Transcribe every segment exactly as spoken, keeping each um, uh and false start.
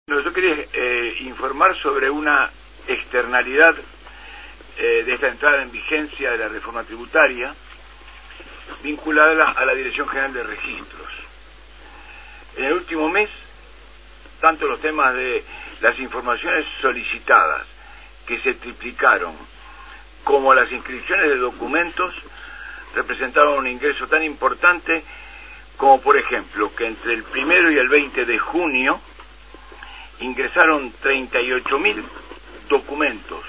No, yo quería eh, informar sobre una externalidad eh, de esta entrada en vigencia de la reforma tributaria vinculada a la, a la Dirección General de Registros. En el último mes, tanto los temas de las informaciones solicitadas, que se triplicaron, como las inscripciones de documentos, representaron un ingreso tan importante como, por ejemplo, que entre el primero y el veinte de junio ingresaron treinta y ocho mil documentos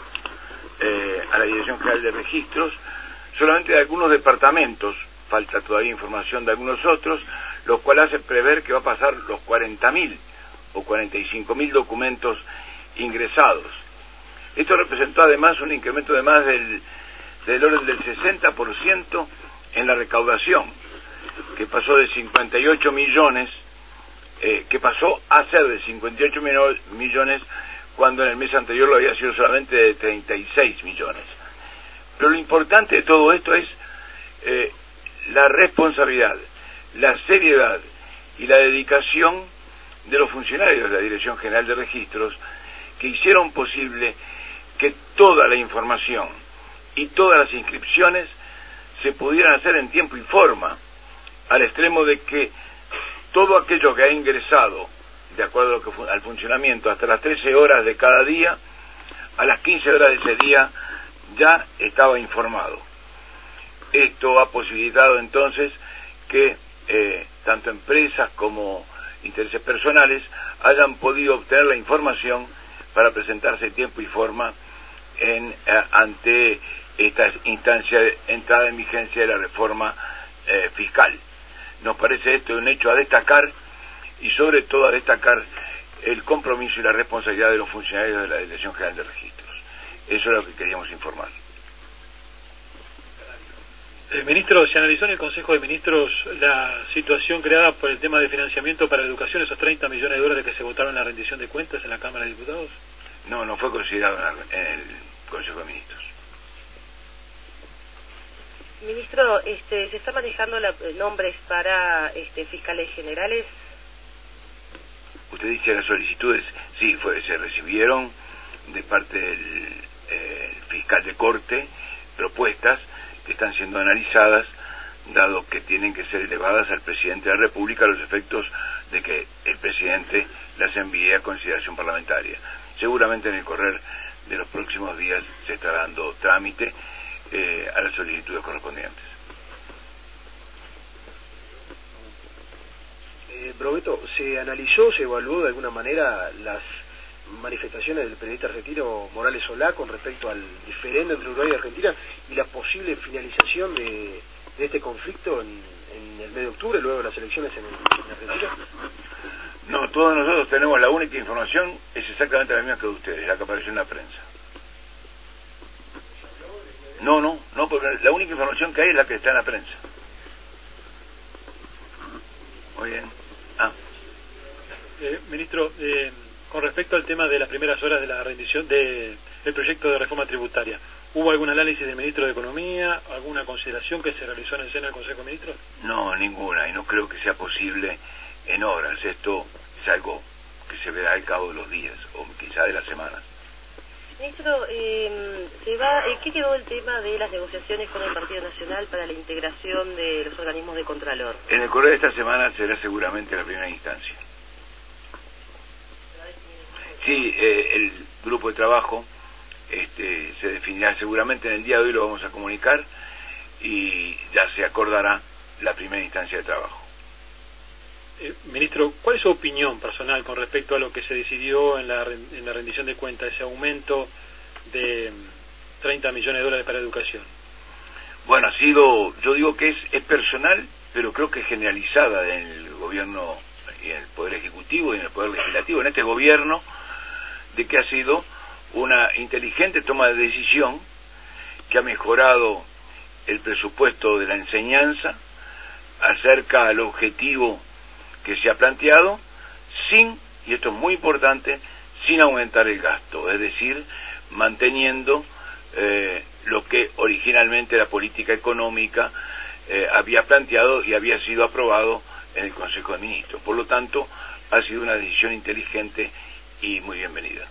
eh, a la Dirección General de Registros, solamente de algunos departamentos, falta todavía información de algunos otros, lo cual hace prever que va a pasar los cuarenta mil o cuarenta y cinco mil documentos ingresados. Esto representó además un incremento de más del, del orden del sesenta por ciento en la recaudación, que pasó de cincuenta y ocho millones, eh, que pasó a ser de cincuenta y ocho millones cuando en el mes anterior lo había sido solamente de treinta y seis millones. Pero lo importante de todo esto es eh, la responsabilidad, la seriedad y la dedicación de los funcionarios de la Dirección General de Registros, que hicieron posible que toda la información y todas las inscripciones se pudieran hacer en tiempo y forma, al extremo de que todo aquello que ha ingresado, de acuerdo a lo que fu- al funcionamiento, hasta las trece horas de cada día, a las quince horas de ese día ya estaba informado. Esto ha posibilitado entonces que eh, tanto empresas como intereses personales hayan podido obtener la información para presentarse en tiempo y forma en, eh, ante esta instancia de entrada en vigencia de la reforma eh, fiscal. Nos parece esto un hecho a destacar, y sobre todo a destacar el compromiso y la responsabilidad de los funcionarios de la Dirección General de Registros. Eso es lo que queríamos informar. Eh, ministro, ¿se analizó en el Consejo de Ministros la situación creada por el tema de financiamiento para la educación, esos treinta millones de dólares que se votaron en la rendición de cuentas en la Cámara de Diputados? No, no fue considerado en, la, en el Consejo de Ministros. Ministro, este, ¿se está manejando la, nombres para este, fiscales generales? Usted dice las solicitudes, sí, fue, se recibieron de parte del eh, fiscal de corte propuestas que están siendo analizadas, dado que tienen que ser elevadas al presidente de la República a los efectos de que el presidente las envíe a consideración parlamentaria. Seguramente en el correr de los próximos días se estará dando trámite eh, a las solicitudes correspondientes. Eh, Brobeto, ¿se analizó, se evaluó de alguna manera las manifestaciones del periodista argentino Morales Solá con respecto al diferendo entre Uruguay y Argentina y la posible finalización de, de este conflicto en, en el mes de octubre, luego de las elecciones en, en Argentina? No, todos nosotros tenemos la única información, es exactamente la misma que de ustedes, la que apareció en la prensa. No, no, no, porque la única información que hay es la que está en la prensa. Muy bien. Ah. Eh, ministro, eh, con respecto al tema de las primeras horas de la rendición de, del proyecto de reforma tributaria, ¿hubo algún análisis del ministro de Economía, alguna consideración que se realizó en el seno del Consejo de Ministros? No, ninguna, y no creo que sea posible en horas. Esto es algo que se verá al cabo de los días, o quizá de las semanas. Ministro, eh, se va, eh, ¿qué quedó el tema de las negociaciones con el Partido Nacional para la integración de los organismos de Contralor? En el correr de esta semana será seguramente la primera instancia. Sí, eh, el grupo de trabajo este, se definirá seguramente en el día de hoy, lo vamos a comunicar y ya se acordará la primera instancia de trabajo. Eh, ministro, ¿cuál es su opinión personal con respecto a lo que se decidió en la, en la rendición de cuentas, ese aumento de treinta millones de dólares para educación? Bueno, ha sido, yo digo que es, es personal, pero creo que es generalizada en el gobierno y en el Poder Ejecutivo y en el Poder Legislativo, en este gobierno, de que ha sido una inteligente toma de decisión que ha mejorado el presupuesto de la enseñanza, acerca al objetivo que se ha planteado, sin, y esto es muy importante, sin aumentar el gasto, es decir, manteniendo eh, lo que originalmente la política económica eh, había planteado y había sido aprobado en el Consejo de Ministros. Por lo tanto, ha sido una decisión inteligente y muy bien.